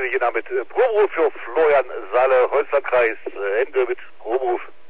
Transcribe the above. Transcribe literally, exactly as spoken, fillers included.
natürlich hier mit äh, Proberuf für Florian Saale, Holzlandkreis, äh, Ende mit Proberuf.